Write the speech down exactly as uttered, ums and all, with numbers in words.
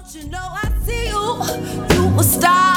Don't you know I see you? You a star.